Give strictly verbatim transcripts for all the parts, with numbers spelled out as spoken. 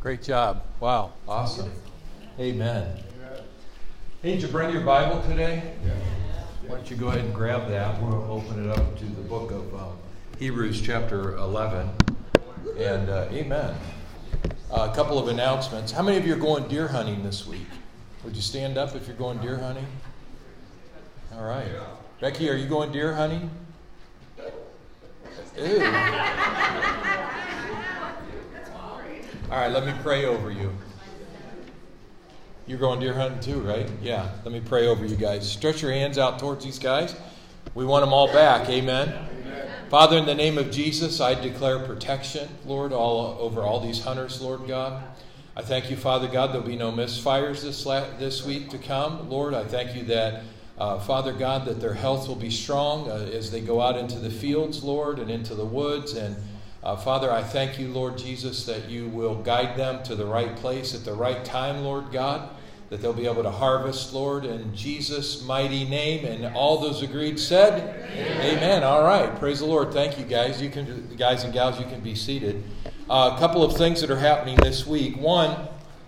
Great job. Wow. Awesome. Amen. Hey, did you bring your Bible today? Yeah. Why don't you go ahead and grab that. We'll open it up to the book of um, Hebrews chapter eleven. And uh, amen. Uh, a couple of announcements. How many of you are going deer hunting this week? Would you stand up if you're going deer hunting? All right. Becky, are you going deer hunting? Ew. All right, let me pray over you. You're going deer hunting too, right? Yeah, let me pray over you guys. Stretch your hands out towards these guys. We want them all back, amen? Amen. Father, in the name of Jesus, I declare protection, Lord, all over all these hunters, Lord God. I thank you, Father God, there'll be no misfires this la- this week to come. Lord, I thank you that, uh, Father God, that their health will be strong uh, as they go out into the fields, Lord, and into the woods. And uh, Father, I thank you, Lord Jesus, that you will guide them to the right place at the right time, Lord God, that they'll be able to harvest, Lord, in Jesus' mighty name. And all those agreed said, Amen. Amen. All right. Praise the Lord. Thank you, guys. You can, guys and gals, you can be seated. Uh, a couple of things that are happening this week. One,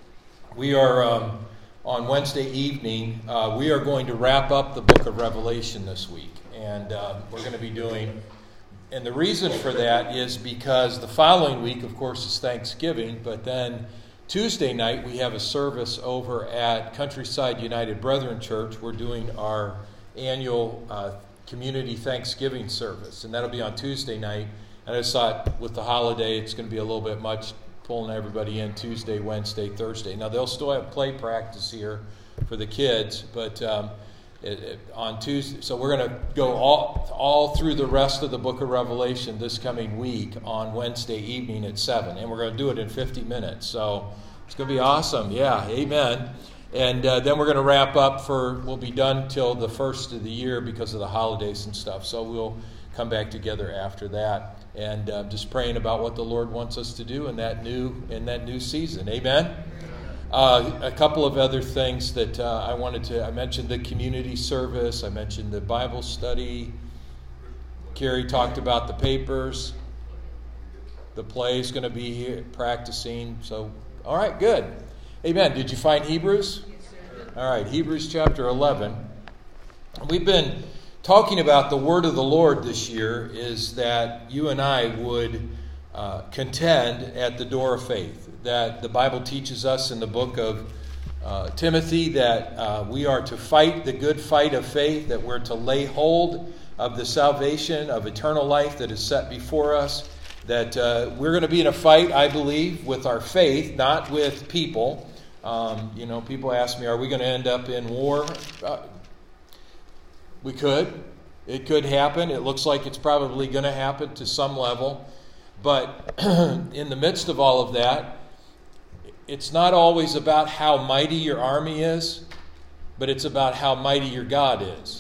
we are um, on Wednesday evening, uh, we are going to wrap up the book of Revelation this week. And uh, we're going to be doing, and the reason for that is because the following week, of course, is Thanksgiving, but then Tuesday night, we have a service over at Countryside United Brethren Church. We're doing our annual uh, community Thanksgiving service, and that'll be on Tuesday night. And I just thought with the holiday, it's going to be a little bit much pulling everybody in Tuesday, Wednesday, Thursday. Now, they'll still have play practice here for the kids, but um, it, it, on Tuesday, so we're going to go all, all through the rest of the book of Revelation this coming week on Wednesday evening at seven, and we're going to do it in fifty minutes. So it's going to be awesome. Yeah, amen. And uh, then we're going to wrap up for, we'll be done till the first of the year because of the holidays and stuff. So we'll come back together after that. And uh, just praying about what the Lord wants us to do in that new in that new season. Amen? Uh, a couple of other things that uh, I wanted to, I mentioned the community service. I mentioned the Bible study. Carrie talked about the papers. The play is going to be here practicing. So, all right, good. Amen. Did you find Hebrews? Yes, sir. All right, Hebrews chapter eleven. We've been talking about the word of the Lord this year is that you and I would uh, contend at the door of faith. That the Bible teaches us in the book of uh, Timothy that uh, we are to fight the good fight of faith, that we're to lay hold of the salvation of eternal life that is set before us, that uh, we're going to be in a fight, I believe, with our faith, not with people. Um, you know, people ask me, are we going to end up in war? Uh, We could. It could happen. It looks like it's probably going to happen to some level. But in the midst of all of that, it's not always about how mighty your army is, but it's about how mighty your God is.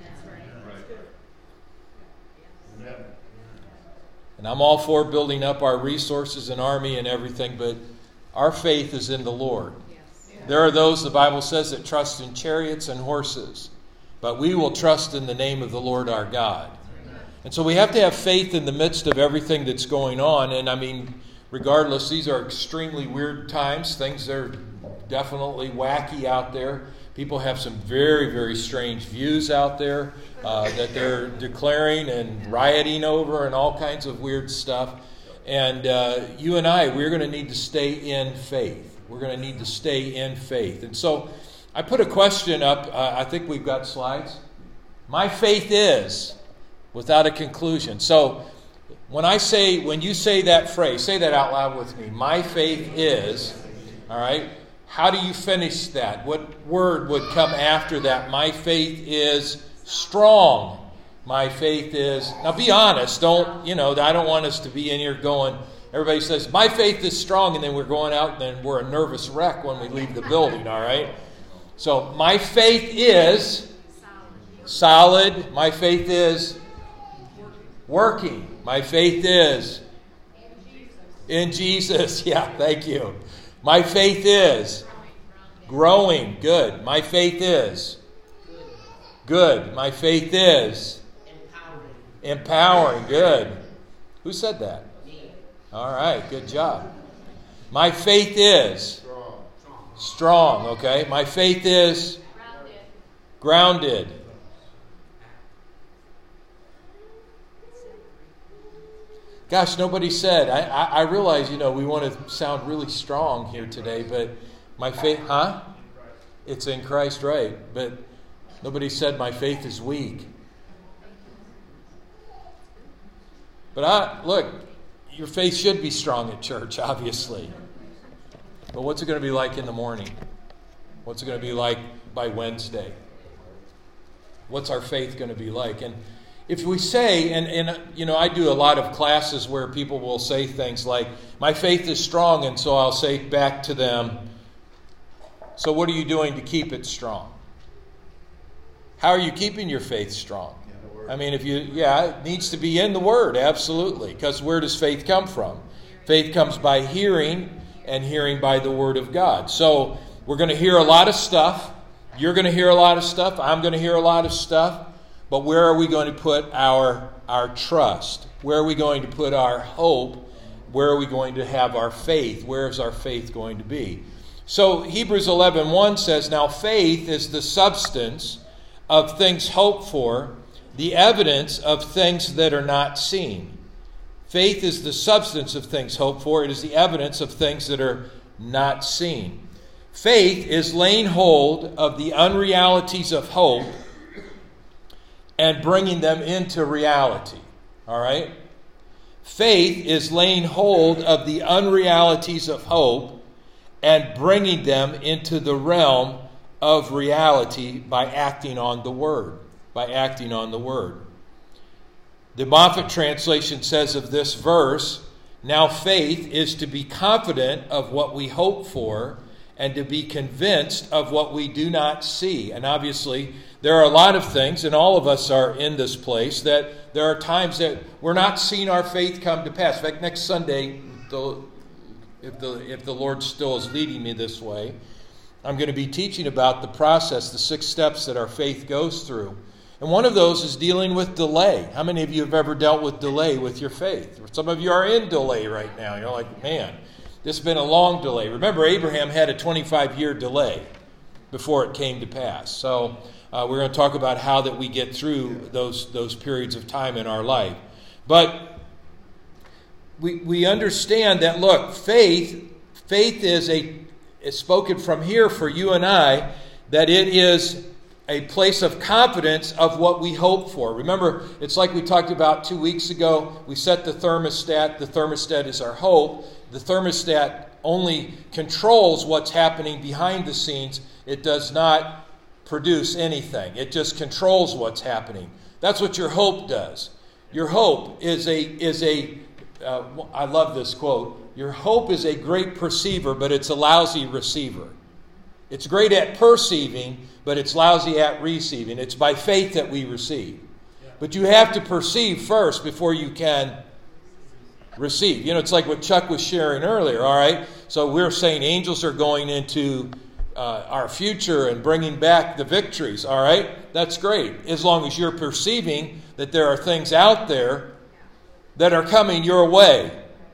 And I'm all for building up our resources and army and everything, but our faith is in the Lord. There are those, the Bible says, that trust in chariots and horses. But we will trust in the name of the Lord our God. And so we have to have faith in the midst of everything that's going on. And I mean, regardless, these are extremely weird times. Things are definitely wacky out there. People have some very, very strange views out there uh, that they're declaring and rioting over and all kinds of weird stuff. And uh, you and I, we're going to need to stay in faith. We're going to need to stay in faith. And so I put a question up. Uh, I think we've got slides. My faith is without a conclusion. So when I say, when you say that phrase, say that out loud with me. My faith is, all right, how do you finish that? What word would come after that? My faith is strong. My faith is, now be honest. Don't, you know, I don't want us to be in here going, everybody says, my faith is strong, and then we're going out and then we're a nervous wreck when we leave the building, all right? So my faith is solid. My faith is working. My faith is in Jesus. Yeah, thank you. My faith is growing. Good. My faith is good. My faith is empowering. Good. Who said that? All right, good job. My faith is Strong. strong, okay? My faith is Grounded. grounded. Gosh, nobody said. I, I, I realize, you know, we want to sound really strong here today, but my faith, huh? It's in Christ, right? But nobody said my faith is weak. But I, look, your faith should be strong at church, obviously. But what's it going to be like in the morning? What's it going to be like by Wednesday? What's our faith going to be like? And if we say, and, and you know, I do a lot of classes where people will say things like, my faith is strong, and so I'll say back to them, so what are you doing to keep it strong? How are you keeping your faith strong? I mean, if you, yeah, it needs to be in the Word, absolutely. Because where does faith come from? Faith comes by hearing, and hearing by the Word of God. So we're going to hear a lot of stuff. You're going to hear a lot of stuff. I'm going to hear a lot of stuff. But where are we going to put our, our trust? Where are we going to put our hope? Where are we going to have our faith? Where is our faith going to be? So Hebrews eleven one says, now faith is the substance of things hoped for, the evidence of things that are not seen. Faith is the substance of things hoped for. It is the evidence of things that are not seen. Faith is laying hold of the unrealities of hope and bringing them into reality. All right? Faith is laying hold of the unrealities of hope and bringing them into the realm of reality by acting on the Word. By acting on the Word. The Moffat translation says of this verse, now faith is to be confident of what we hope for and to be convinced of what we do not see. And obviously, there are a lot of things, and all of us are in this place, that there are times that we're not seeing our faith come to pass. In fact, next Sunday, the, if the, if the Lord still is leading me this way, I'm going to be teaching about the process, the six steps that our faith goes through. And one of those is dealing with delay. How many of you have ever dealt with delay with your faith? Some of you are in delay right now. You're like, man, this has been a long delay. Remember, Abraham had a twenty-five-year delay before it came to pass. So uh, we're going to talk about how that we get through those, those periods of time in our life. But we, we understand that, look, faith, faith is, a, is spoken from here for you and I, that it is a place of confidence of what we hope for. Remember, it's like we talked about two weeks ago. We set the thermostat. The thermostat is our hope. The thermostat only controls what's happening behind the scenes. It does not produce anything. It just controls what's happening. That's what your hope does. Your hope is a, is a uh, I love this quote, your hope is a great perceiver, but it's a lousy receiver. It's great at perceiving, but it's lousy at receiving. It's by faith that we receive. But you have to perceive first before you can receive. You know, it's like what Chuck was sharing earlier, all right? So we're saying angels are going into uh, our future and bringing back the victories, all right? That's great, as long as you're perceiving that there are things out there that are coming your way.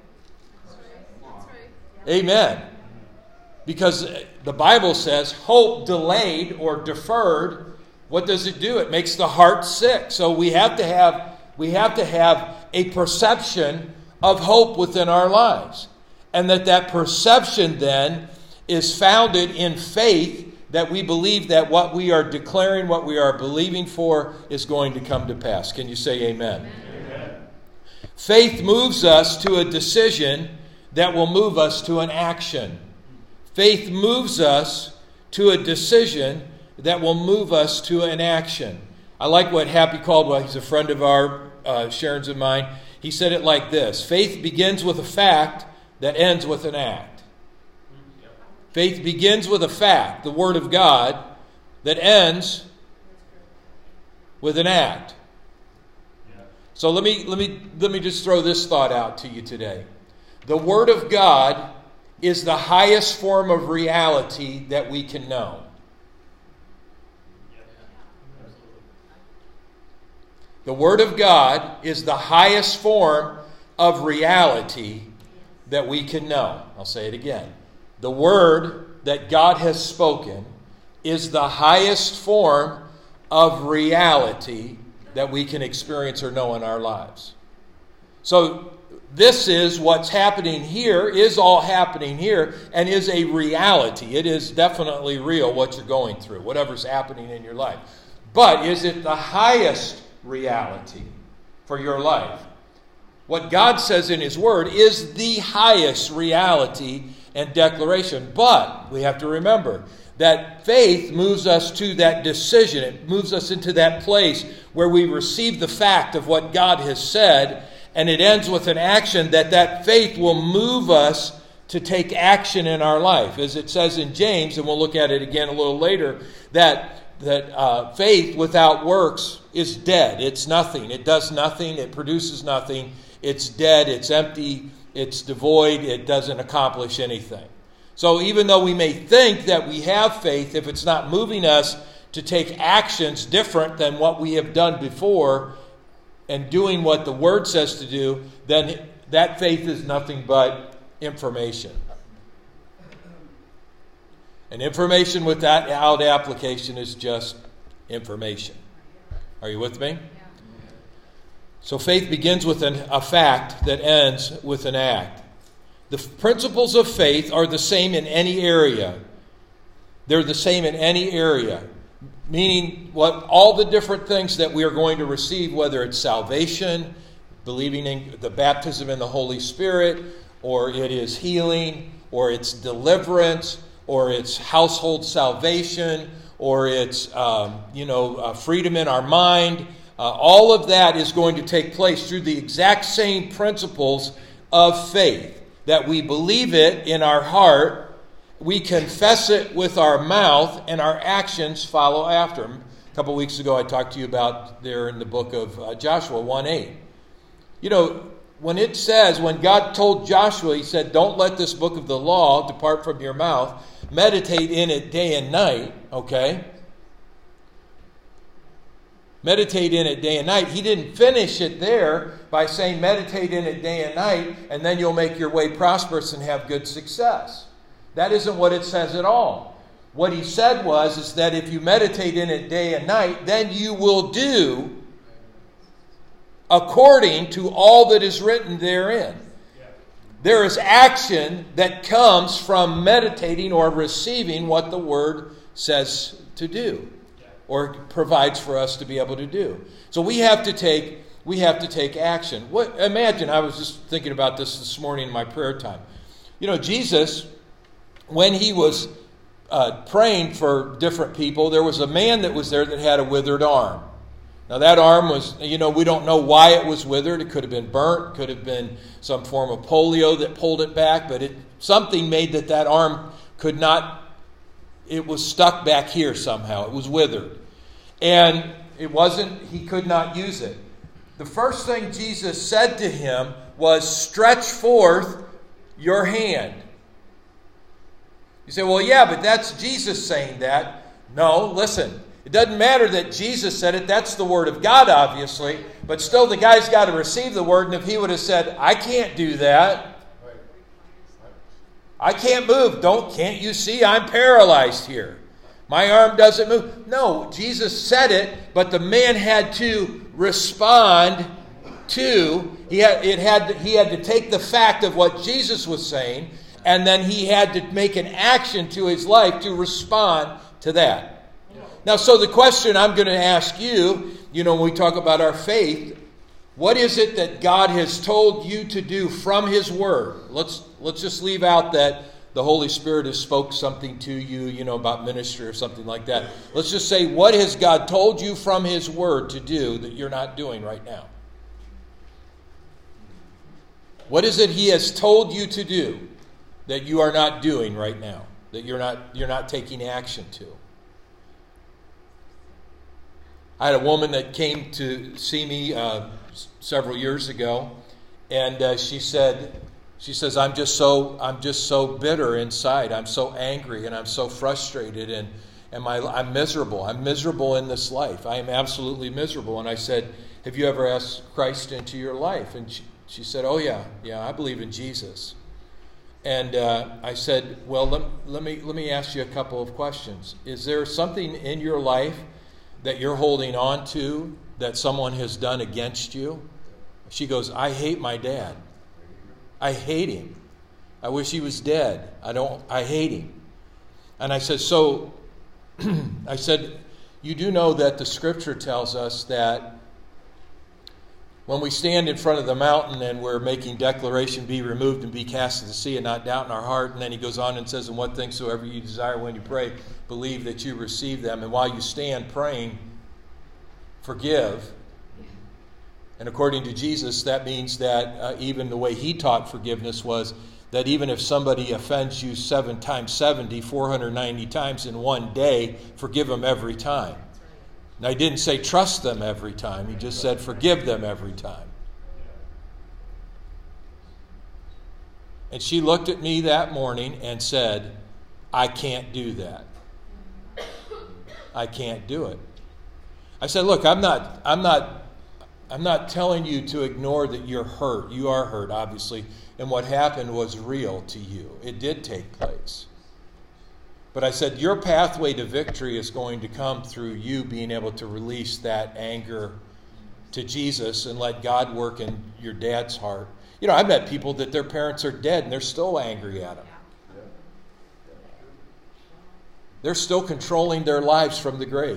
Amen. Because the Bible says hope delayed or deferred, what does it do? It makes the heart sick. So we have to have we have to have a perception of hope within our lives. And that that perception then is founded in faith, that we believe that what we are declaring, what we are believing for is going to come to pass. Can you say amen? Amen. Faith moves us to a decision that will move us to an action. Faith moves us to a decision that will move us to an action. I like what Happy Caldwell, he's a friend of our, uh, Sharon's and mine. He said it like this: faith begins with a fact that ends with an act. Faith begins with a fact, the Word of God, that ends with an act. So let me let me let me just throw this thought out to you today. The Word of God is the highest form of reality that we can know. The Word of God is the highest form of reality that we can know. I'll say it again. The word that God has spoken is the highest form of reality that we can experience or know in our lives. So this is what's happening here, is all happening here, and is a reality. It is definitely real what you're going through, whatever's happening in your life. But is it the highest reality for your life? What God says in His Word is the highest reality and declaration. But we have to remember that faith moves us to that decision. It moves us into that place where we receive the fact of what God has said, and it ends with an action that that faith will move us to take action in our life. As it says in James, and we'll look at it again a little later, that that uh, faith without works is dead. It's nothing. It does nothing. It produces nothing. It's dead. It's empty. It's devoid. It doesn't accomplish anything. So even though we may think that we have faith, if it's not moving us to take actions different than what we have done before and doing what the Word says to do, then that faith is nothing but information. And information without application is just information. Are you with me? So faith begins with an, a fact that ends with an act. The principles of faith are the same in any area. They're the same in any area. Meaning what all the different things that we are going to receive, whether it's salvation, believing in the baptism in the Holy Spirit, or it is healing, or it's deliverance, or it's household salvation, or it's um, you know uh, freedom in our mind. Uh, all of that is going to take place through the exact same principles of faith. That we believe it in our heart, we confess it with our mouth, and our actions follow after. A couple weeks ago I talked to you about there in the book of uh, Joshua one eight. You know, when it says, when God told Joshua, He said, don't let this book of the law depart from your mouth. Meditate in it day and night, okay? Meditate in it day and night. He didn't finish it there by saying meditate in it day and night, and then you'll make your way prosperous and have good success. That isn't what it says at all. What He said was is that if you meditate in it day and night, then you will do according to all that is written therein. There is action that comes from meditating or receiving what the Word says to do, or provides for us to be able to do. So we have to take we have to take action. What? Imagine, I was just thinking about this this morning in my prayer time. You know, Jesus, when He was uh, praying for different people, there was a man that was there that had a withered arm. Now that arm was, you know, we don't know why it was withered. It could have been burnt, could have been some form of polio that pulled it back, but it something made that that arm could not, it was stuck back here somehow. It was withered. And it wasn't, he could not use it. The first thing Jesus said to him was, stretch forth your hand. You say, well, yeah, but that's Jesus saying that. No, listen. It doesn't matter that Jesus said it. That's the Word of God, obviously. But still, the guy's got to receive the Word. And if he would have said, I can't do that. I can't move. Don't, can't you see? I'm paralyzed here. My arm doesn't move. No, Jesus said it, but the man had to respond to, he had, it had, he had to take the fact of what Jesus was saying, and then he had to make an action to his life to respond to that. Now, so the question I'm going to ask you, you know, when we talk about our faith, what is it that God has told you to do from His Word? Let's let's just leave out that the Holy Spirit has spoke something to you, you know, about ministry or something like that. Let's just say, what has God told you from His Word to do that you're not doing right now? What is it He has told you to do that you are not doing right now, that you're not you're not taking action to? I had a woman that came to see me uh, several years ago, and uh, she said, "She says I'm just so I'm just so bitter inside. I'm so angry, and I'm so frustrated, and and my I'm miserable. I'm miserable in this life. I am absolutely miserable." And I said, "Have you ever asked Christ into your life?" And she, she said, "Oh yeah, yeah, I believe in Jesus." And uh, I said, well, let, let me let me ask you a couple of questions. Is there something in your life that you're holding on to that someone has done against you? She goes, I hate my dad. I hate him. I wish he was dead. I don't, I hate him. And I said, so, I said, you do know that the scripture tells us that when we stand in front of the mountain and we're making declaration, be removed and be cast to the sea and not doubt in our heart. And then he goes on and says, and what things soever you desire when you pray, believe that you receive them. And while you stand praying, forgive. And according to Jesus, that means that uh, even the way he taught forgiveness was that even if somebody offends you seven times seventy, four hundred ninety times in one day, forgive them every time. Now, he didn't say trust them every time. He just said forgive them every time. And she looked at me that morning and said, I can't do that. I can't do it. I said, look, I'm not, I'm not, I'm not telling you to ignore that you're hurt. You are hurt, obviously. And what happened was real to you. It did take place. But I said, your pathway to victory is going to come through you being able to release that anger to Jesus and let God work in your dad's heart. You know, I've met people that their parents are dead and they're still angry at them. They're still controlling their lives from the grave.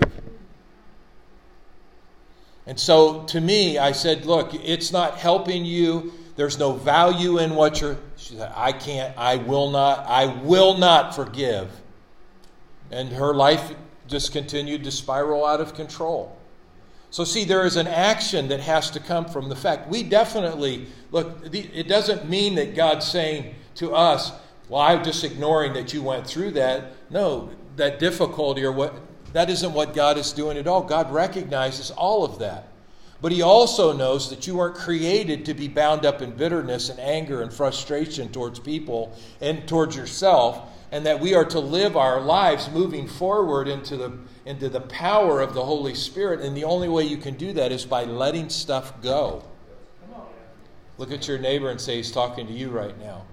And so to me, I said, look, it's not helping you. There's no value in what you're... She said, I can't, I will not, I will not forgive. And her life just continued to spiral out of control. So see, there is an action that has to come from the fact. We definitely, look, it doesn't mean that God's saying to us, well, I'm just ignoring that you went through that. No, that difficulty or what, that isn't what God is doing at all. God recognizes all of that. But he also knows that you weren't created to be bound up in bitterness and anger and frustration towards people and towards yourself. And that we are to live our lives moving forward into the into the power of the Holy Spirit. And the only way you can do that is by letting stuff go. Look at your neighbor and say, he's talking to you right now.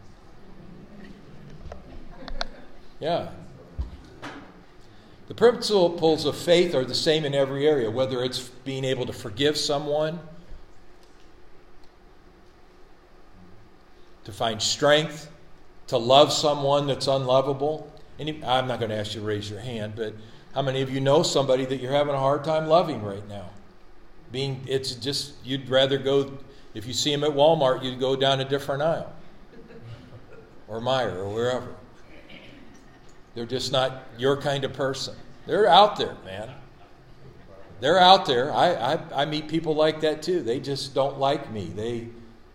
Yeah. The principles of faith are the same in every area, whether it's being able to forgive someone, to find strength, to love someone that's unlovable. Any, I'm not going to ask you to raise your hand, but how many of you know somebody that you're having a hard time loving right now? Being, it's just, you'd rather go, if you see them at Walmart, you'd go down a different aisle. Or Meijer, or wherever. They're just not your kind of person. They're out there, man. They're out there. I, I, I meet people like that too. They just don't like me. They...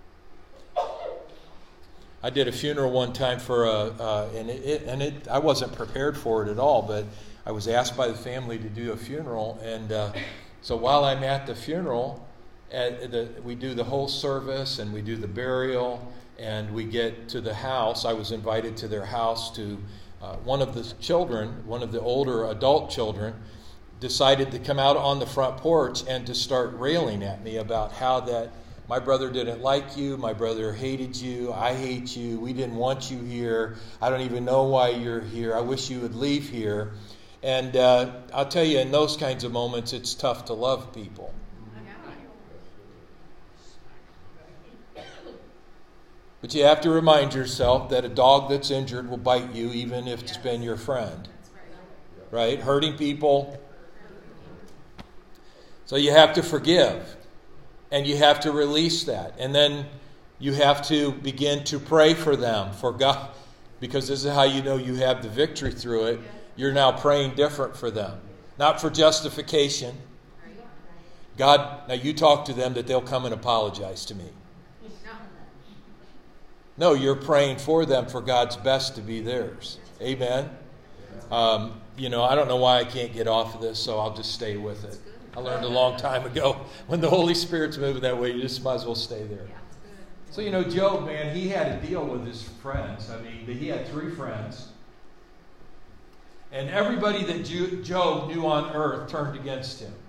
I did a funeral one time for a, uh, and it, it and it. I wasn't prepared for it at all, but I was asked by the family to do a funeral, and uh, so while I'm at the funeral, at the, we do the whole service and we do the burial, and we get to the house. I was invited to their house to. Uh, one of the children, one of the older adult children, decided to come out on the front porch and to start railing at me about how that. My brother didn't like you. My brother hated you. I hate you. We didn't want you here. I don't even know why you're here. I wish you would leave here. And uh, I'll tell you, in those kinds of moments, it's tough to love people. But you have to remind yourself that a dog that's injured will bite you even if it's been your friend. Right? Hurting people. So you have to forgive. And you have to release that. And then you have to begin to pray for them, for God. Because this is how you know you have the victory through it. You're now praying different for them. Not for justification. God, now you talk to them that they'll come and apologize to me. No, you're praying for them for God's best to be theirs. Amen. Um, you know, I don't know why I can't get off of this, so I'll just stay with it. I learned a long time ago, when the Holy Spirit's moving that way, you just might as well stay there. So, you know, Job, man, he had a deal with his friends. I mean, he had three friends. And everybody that Job knew on earth turned against him.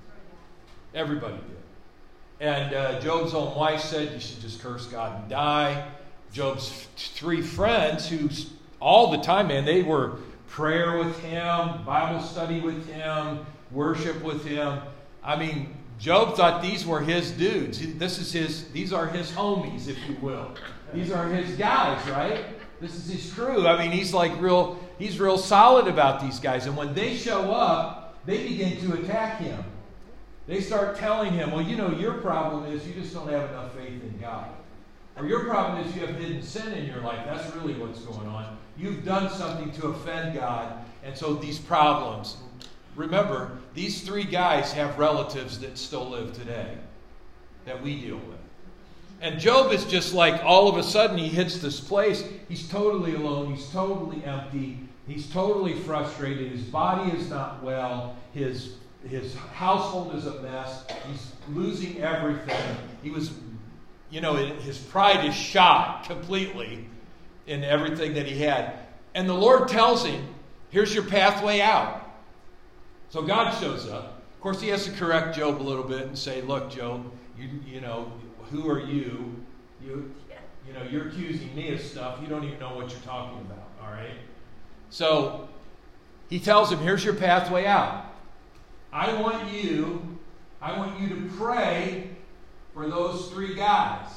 Everybody did. And uh, Job's own wife said, you should just curse God and die. Job's three friends who all the time, man, they were prayer with him, Bible study with him, worship with him. I mean, Job thought these were his dudes. This is his, these are his homies, if you will. These are his guys, right? This is his crew. I mean, he's like real, he's real solid about these guys. And when they show up, they begin to attack him. They start telling him, well, you know, your problem is you just don't have enough faith in God. Or your problem is you have hidden sin in your life. That's really what's going on. You've done something to offend God. And so these problems. Remember, these three guys have relatives that still live today that we deal with. And Job is just like, all of a sudden he hits this place. He's totally alone. He's totally empty. He's totally frustrated. His body is not well. His, his household is a mess. He's losing everything. He was, you know, his pride is shot completely in everything that he had. And the Lord tells him, here's your pathway out. So God shows up. Of course, he has to correct Job a little bit and say, look, Job, you, you know, who are you? You, you know, you're accusing me of stuff. You don't even know what you're talking about, all right? So he tells him, here's your pathway out. I want you, I want you to pray for those three guys.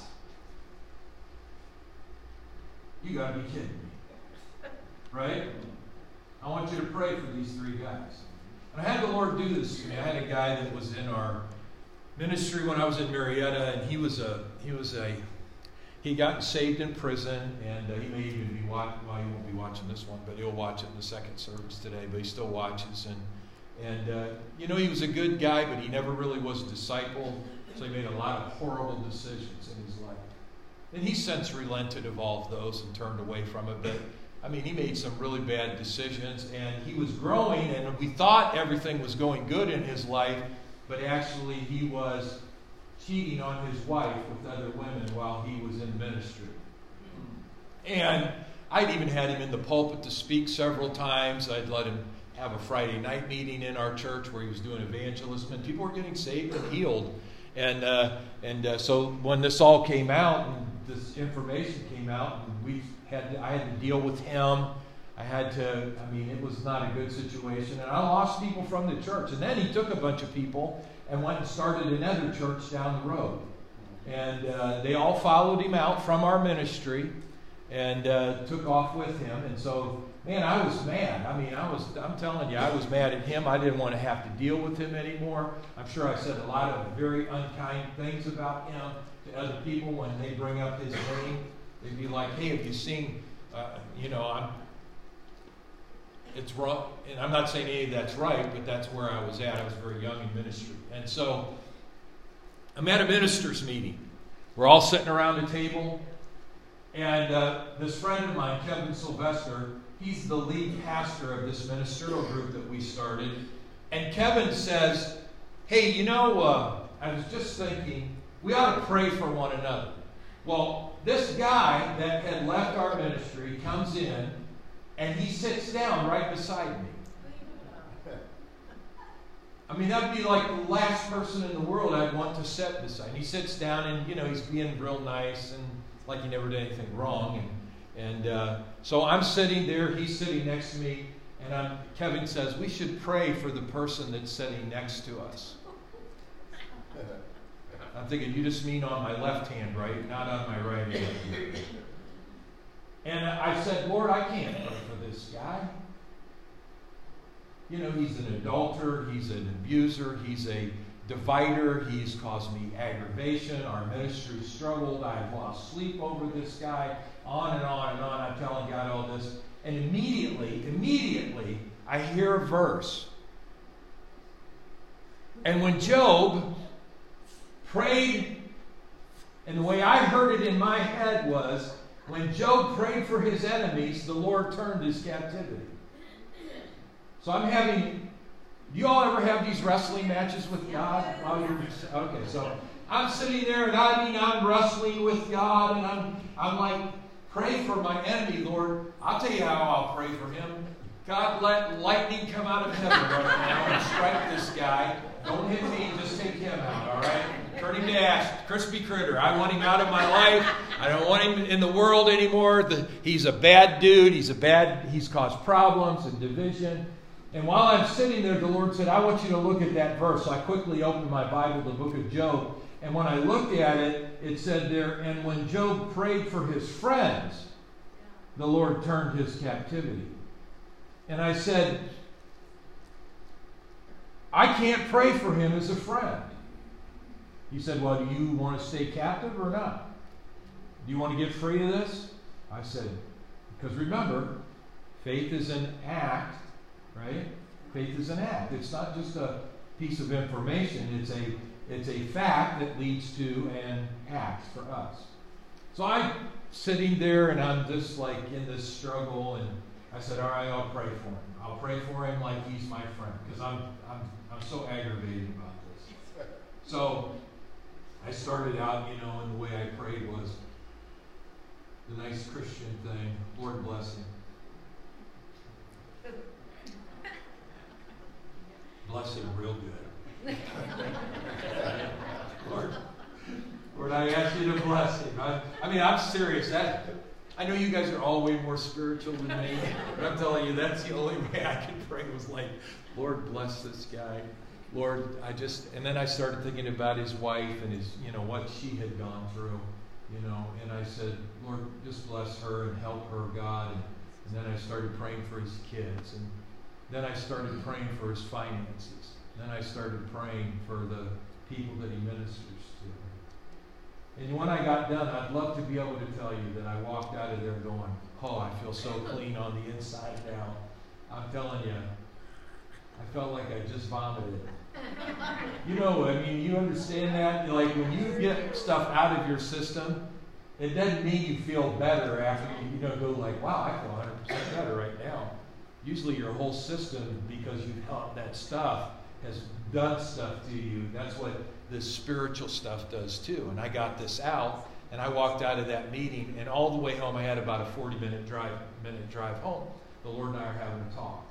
You got to be kidding me, right? I want you to pray for these three guys. And I had the Lord do this to me. I had a guy that was in our ministry when I was in Marietta, and he was a he was a he got saved in prison, and uh, he may even be watching. Well, he won't be watching this one, but he'll watch it in the second service today. But he still watches, and and uh, you know, he was a good guy, but he never really was a disciple. So he made a lot of horrible decisions in his life, and he since relented of all of those and turned away from it. But I mean, he made some really bad decisions, and he was growing, and we thought everything was going good in his life, but actually he was cheating on his wife with other women while he was in ministry. And I'd even had him in the pulpit to speak several times. I'd let him have a Friday night meeting in our church where he was doing evangelism, and people were getting saved and healed. And uh, and uh, so when this all came out, and this information came out, and we had to, I had to deal with him. I had to, I mean, it was not a good situation. And I lost people from the church. And then he took a bunch of people and went and started another church down the road. And uh, they all followed him out from our ministry and uh, took off with him. And so, man, I was mad. I mean, I was, I'm telling you, I was mad at him. I didn't want to have to deal with him anymore. I'm sure I said a lot of very unkind things about him to other people when they bring up his name. They'd be like, hey, have you seen, uh, you know, I'm, it's wrong. And I'm not saying any of that's right, but that's where I was at. I was very young in ministry. And so I'm at a minister's meeting. We're all sitting around a table. And uh, this friend of mine, Kevin Sylvester, he's the lead pastor of this ministerial group that we started. And Kevin says, hey, you know, uh, I was just thinking, we ought to pray for one another. Well, this guy that had left our ministry comes in, and he sits down right beside me. I mean, that would be like the last person in the world I'd want to sit beside. He sits down, and, you know, he's being real nice, and like he never did anything wrong. And, and uh, so I'm sitting there, he's sitting next to me, and I'm, Kevin says, we should pray for the person that's sitting next to us. I'm thinking, you just mean on my left hand, right? Not on my right hand. And I said, Lord, I can't pray for this guy. You know, he's an adulterer, he's an abuser, he's a divider, he's caused me aggravation, our ministry struggled, I've lost sleep over this guy, on and on and on. I'm telling God all this. And immediately, immediately, I hear a verse. And when Job prayed, and the way I heard it in my head was, when Job prayed for his enemies, the Lord turned his captivity. So I'm having, do you all ever have these wrestling matches with God? While you're, okay, so I'm sitting there, and I mean, I'm wrestling with God, and I'm, I'm like, pray for my enemy, Lord. I'll tell you how I'll pray for him. God, let lightning come out of heaven right now and strike this guy. Don't hit me, just take him out, all right? Turn him to ash, crispy critter. I want him out of my life. I don't want him in the world anymore. The, he's a bad dude. He's a bad, he's caused problems and division. And while I'm sitting there, the Lord said, I want you to look at that verse. So I quickly opened my Bible, the book of Job. And when I looked at it, it said there, and when Job prayed for his friends, the Lord turned his captivity. And I said, I can't pray for him as a friend. He said, well, do you want to stay captive or not? Do you want to get free of this? I said, because remember, faith is an act, right? Faith is an act. It's not just a piece of information. It's a It's a fact that leads to an act for us. So I'm sitting there and I'm just like in this struggle, and I said, all right, I'll pray for him. I'll pray for him like he's my friend, because I'm, I'm, I'm so aggravated about this. So I started out, you know, and the way I prayed was the nice Christian thing, Lord bless him. Bless him real good. Lord, Lord, I ask you to bless him. I, I mean, I'm serious. That, I know you guys are all way more spiritual than me, but I'm telling you, that's the only way I could pray was like, Lord, bless this guy. Lord, I just, and then I started thinking about his wife and his, you know, what she had gone through, you know, and I said, Lord, just bless her and help her, God. And, and then I started praying for his kids, and then I started praying for his finances. Then I started praying for the people that he ministers to. And when I got done, I'd love to be able to tell you that I walked out of there going, oh, I feel so clean on the inside now. I'm telling you, I felt like I just vomited. You know, I mean, you understand that? Like when you get stuff out of your system, it doesn't mean you feel better after you, you know, go like, wow, I feel one hundred percent better right now. Usually your whole system, because you've held that stuff, has done stuff to you. That's what this spiritual stuff does too. And I got this out, and I walked out of that meeting, and all the way home I had about a forty minute drive minute drive home. The Lord and I are having a talk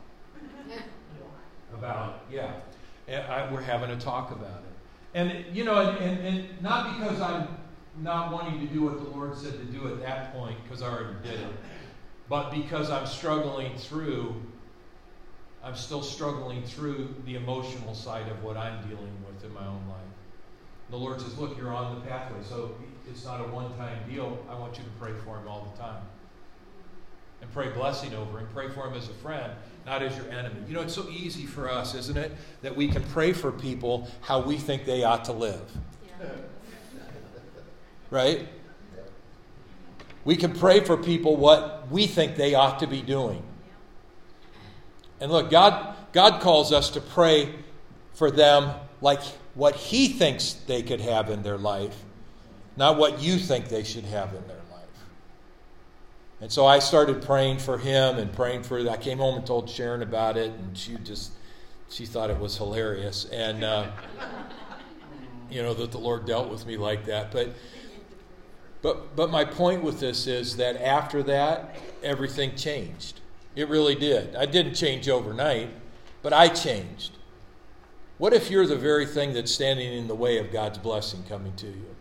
about it. Yeah. And I, we're having a talk about it. And, you know, and, and, and not because I'm not wanting to do what the Lord said to do at that point, because I already did it, but because I'm struggling through I'm still struggling through the emotional side of what I'm dealing with in my own life. The Lord says, look, you're on the pathway, so it's not a one-time deal. I want you to pray for him all the time. And pray blessing over him. Pray for him as a friend, not as your enemy. You know, it's so easy for us, isn't it, that we can pray for people how we think they ought to live. Yeah. Right? We can pray for people what we think they ought to be doing. And look, God, God calls us to pray for them like what he thinks they could have in their life, not what you think they should have in their life. And so I started praying for him and praying for, I came home and told Sharon about it, and she just, she thought it was hilarious. And, uh, you know, that the Lord dealt with me like that. But, but, but my point with this is that after that, everything changed. It really did. I didn't change overnight, but I changed. What if you're the very thing that's standing in the way of God's blessing coming to you?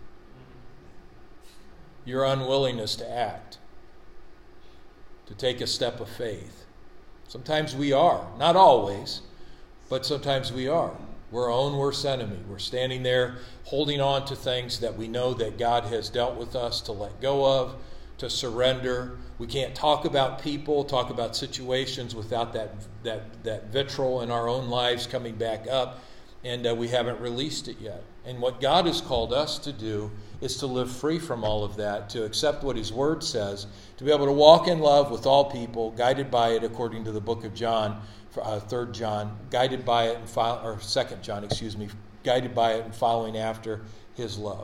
Your unwillingness to act, to take a step of faith. Sometimes we are. Not always, but sometimes we are. We're our own worst enemy. We're standing there holding on to things that we know that God has dealt with us to let go of, to surrender. We can't talk about people, talk about situations without that that that vitriol in our own lives coming back up, and uh, we haven't released it yet. And what God has called us to do is to live free from all of that, to accept what his word says, to be able to walk in love with all people, guided by it according to the book of John, uh, Third John, guided by it and fo- or Second John, excuse me, guided by it and following after his love.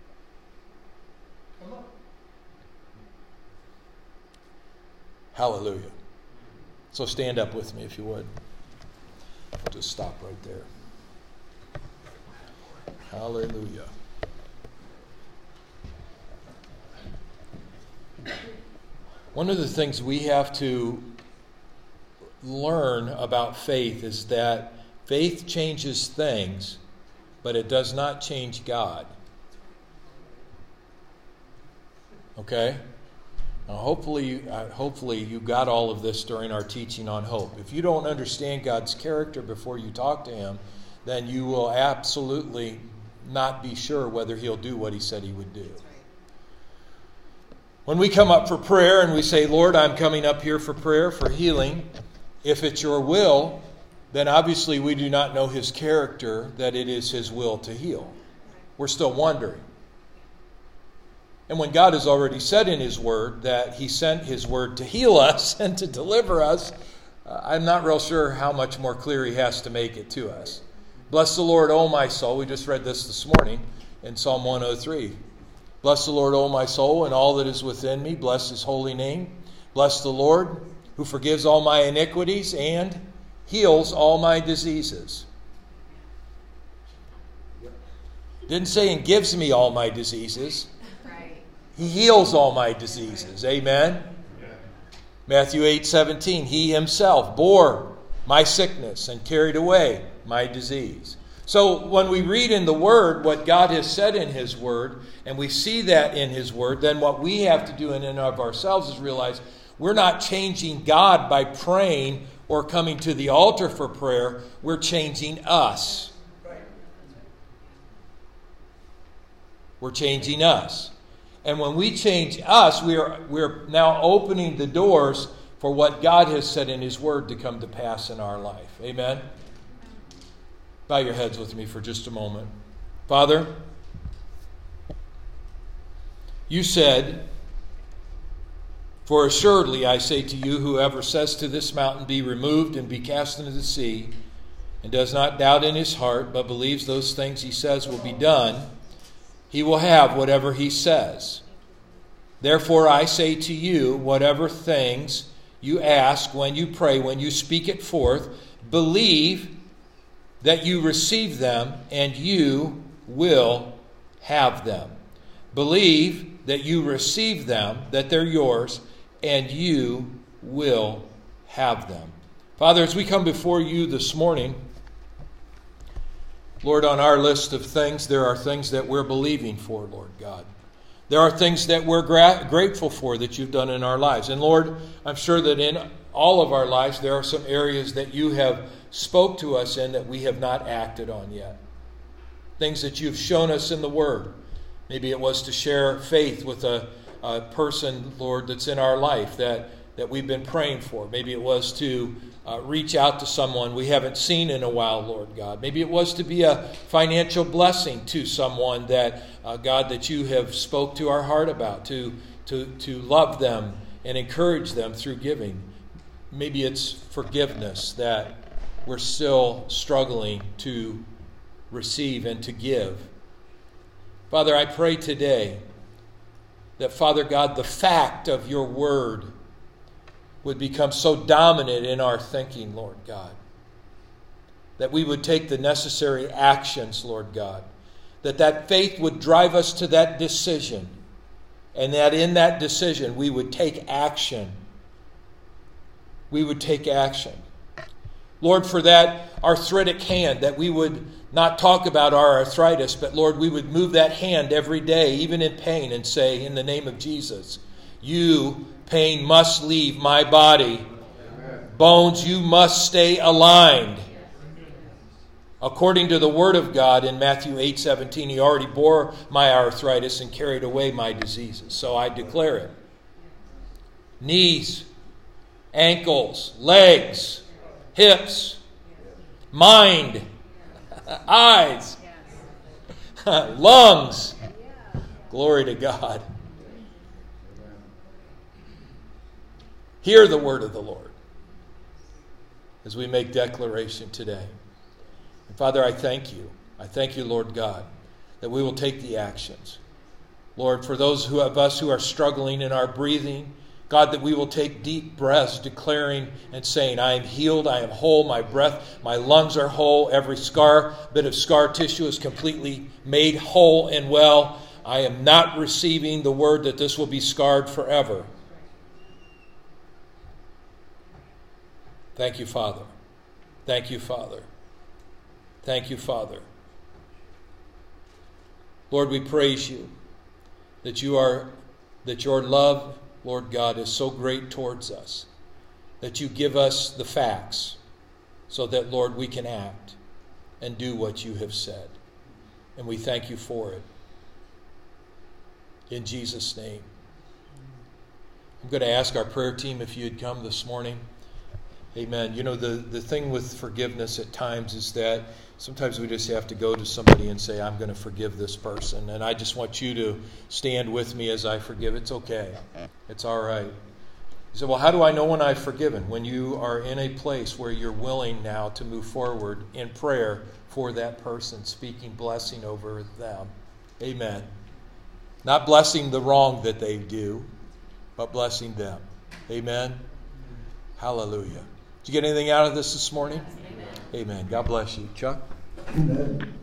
Hallelujah. So stand up with me if you would. I'll just stop right there. Hallelujah. One of the things we have to learn about faith is that faith changes things, but it does not change God. Okay? Now, hopefully, uh, hopefully you got all of this during our teaching on hope. If you don't understand God's character before you talk to Him, then you will absolutely not be sure whether He'll do what He said He would do. When we come up for prayer and we say, Lord, I'm coming up here for prayer, for healing, if it's your will, then obviously we do not know His character, that it is His will to heal. We're still wondering. And when God has already said in His Word that He sent His Word to heal us and to deliver us, uh, I'm not real sure how much more clear He has to make it to us. Bless the Lord, O my soul. We just read this this morning in Psalm one oh three. Bless the Lord, O my soul, and all that is within me. Bless His holy name. Bless the Lord, who forgives all my iniquities and heals all my diseases. Didn't say and gives me all my diseases. He heals all my diseases. Amen? Yeah. Matthew eight seventeen. He Himself bore my sickness and carried away my disease. So when we read in the Word what God has said in His Word, and we see that in His Word, then what we have to do in and of ourselves is realize we're not changing God by praying or coming to the altar for prayer. We're changing us. We're changing us. And when we change us, we are we're now opening the doors for what God has said in His Word to come to pass in our life. Amen? Bow your heads with me for just a moment. Father, You said, for assuredly I say to you, whoever says to this mountain, be removed and be cast into the sea, and does not doubt in his heart, but believes those things he says will be done, he will have whatever he says. Therefore I say to you, whatever things you ask when you pray, when you speak it forth, believe that you receive them, and you will have them. Believe that you receive them, that they're yours, and you will have them. Father, as we come before you this morning, Lord, on our list of things, there are things that we're believing for, Lord God. There are things that we're gra- grateful for that you've done in our lives. And Lord, I'm sure that in all of our lives, there are some areas that you have spoke to us in that we have not acted on yet. Things that you've shown us in the Word. Maybe it was to share faith with a, a person, Lord, that's in our life that, that we've been praying for. Maybe it was to uh, reach out to someone we haven't seen in a while, Lord God. Maybe it was to be a financial blessing to someone that, uh, God, that you have spoke to our heart about, to, to, to love them and encourage them through giving. Maybe it's forgiveness that we're still struggling to receive and to give. Father, I pray today that, Father God, the fact of your word would become so dominant in our thinking, Lord God, that we would take the necessary actions, Lord God, that that faith would drive us to that decision, and that in that decision we would take action. We would take action. Lord, for that arthritic hand, that we would not talk about our arthritis, but Lord, we would move that hand every day, even in pain, and say, in the name of Jesus, you, pain, must leave my body. Amen. Bones, you must stay aligned. According to the Word of God in Matthew eight seventeen, He already bore my arthritis and carried away my diseases. So I declare it. Knees, ankles, legs, hips, mind, eyes, lungs. Glory to God. Hear the word of the Lord as we make declaration today. And Father, I thank you. I thank you, Lord God, that we will take the actions. Lord, for those who, of us who are struggling in our breathing, God, that we will take deep breaths, declaring and saying, I am healed, I am whole, my breath, my lungs are whole, every scar, bit of scar tissue is completely made whole and well. I am not receiving the word that this will be scarred forever. Thank you, Father. Thank you, Father. Thank you, Father. Lord, we praise you that you are that your love, Lord God, is so great towards us that you give us the facts so that, Lord, we can act and do what you have said. And we thank you for it. In Jesus' name. I'm going to ask our prayer team if you'd come this morning. Amen. You know, the, the thing with forgiveness at times is that sometimes we just have to go to somebody and say, I'm going to forgive this person. And I just want you to stand with me as I forgive. It's okay. It's all right. You say, well, how do I know when I've forgiven? When you are in a place where you're willing now to move forward in prayer for that person, speaking blessing over them. Amen. Not blessing the wrong that they do, but blessing them. Amen. Hallelujah. Did you get anything out of this this morning? Amen. Amen. God bless you. Chuck? Amen.